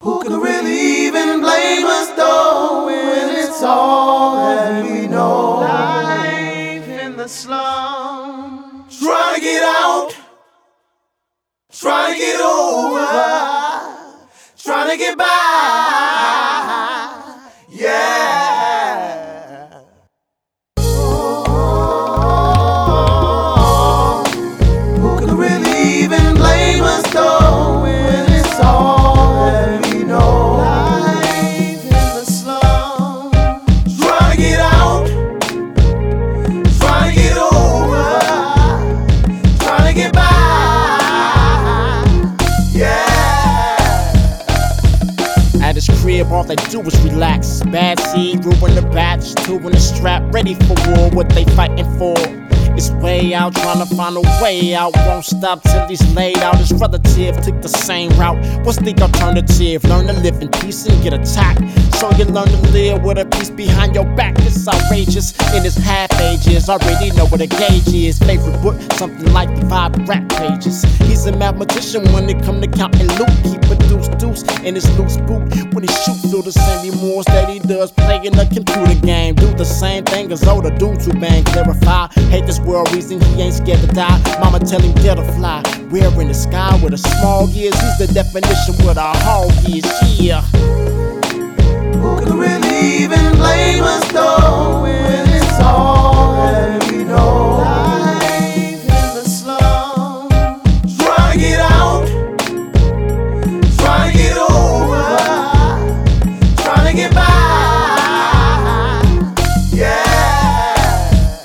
Who could really even blame us though when it's all that we know? Life in the slums, Trying to get out, trying to get over, trying to get by. Yeah. Oh, who could really even blame us though when it's all that we know? life in the slums, Trying to get out, trying to get over, trying to get by. Yeah. At his crib, all they do is relax. Bad seed, ruin the batch, two in the strap, ready for war. What they fighting for? It's way out, trying to find a way out. Won't stop till he's laid out. His relative took the same route. What's the alternative? Learn to live in peace and get attacked. So you learn to live with a piece behind your back. It's outrageous in his half ages. Already know what a gauge is. Favorite book, something like the 5 rap pages. He's a mathematician when it come to counting loot. Keep a deuce in his loose boot. When he shoot through the same remorse that he does playing a computer game. Do the same thing as older dudes who bang. Clarify, hate this world, reason he ain't scared to die. Mama tell him dare to fly. We're in the sky with a small gears. He's the definition what a hog is. Yeah. Who could really even blame us though when it's all that we know? life in the slums, Trying to get out, trying to get over, trying to get by. Yeah.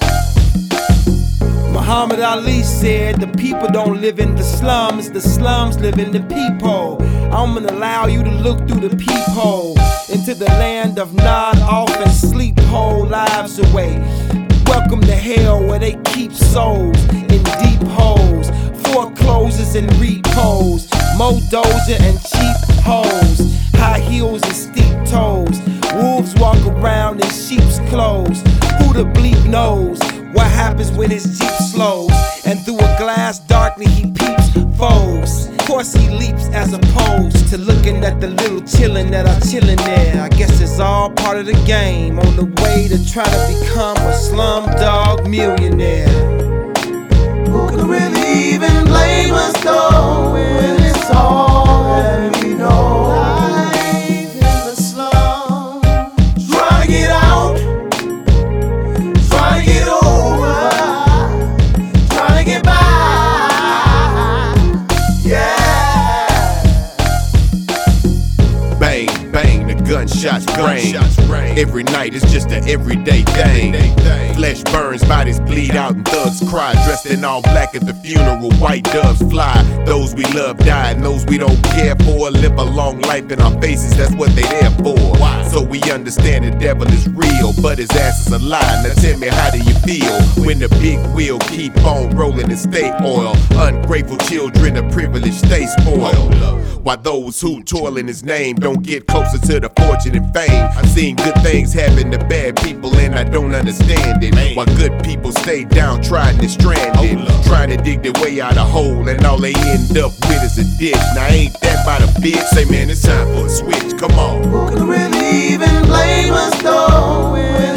Muhammad Ali said, the people don't live in the slums live in the peephole. I'm gonna allow you to look through the peephole into the land of nod off and sleep whole lives away. Welcome to hell where they keep souls in deep holes, foreclosures and repos, Modoja and cheap hoes, high heels and steep toes. Wolves walk around in sheep's clothes. Who the bleep knows what happens when his jeep slows? And through a glass darkly he peeps foes. Of course he leaps as opposed to looking at the little chillin' that are chillin' there. I guess it's all part of the game, on the way to try to become a slumdog millionaire. Who could really even blame us though when it's all that we know? life in the slums, Trying to get out, trying to get over, trying to get by. Yeah. Bang, bang, the gunshots rain. Every night is just an everyday thing. Flesh burns, bodies bleed out, and thugs cry. Dressed in all black at the funeral, white doves fly. Those we love die, and those we don't care for live a long life in our faces, that's what they there for. So we understand the devil is real, but his ass is a lie. Now tell me, how do you feel when the big wheel keep on rolling and stay oil? Ungrateful children of privilege stay spoiled, while those who toil in his name don't get closer to the fortune and fame. I've seen good things happen to bad people and I don't understand it, while good people stay downtrodden and stranded, trying to dig their way out a hole, and all they end up with is a ditch. Now ain't that about a bitch? Say man, it's time for a switch, come on. Who could really even blame us though when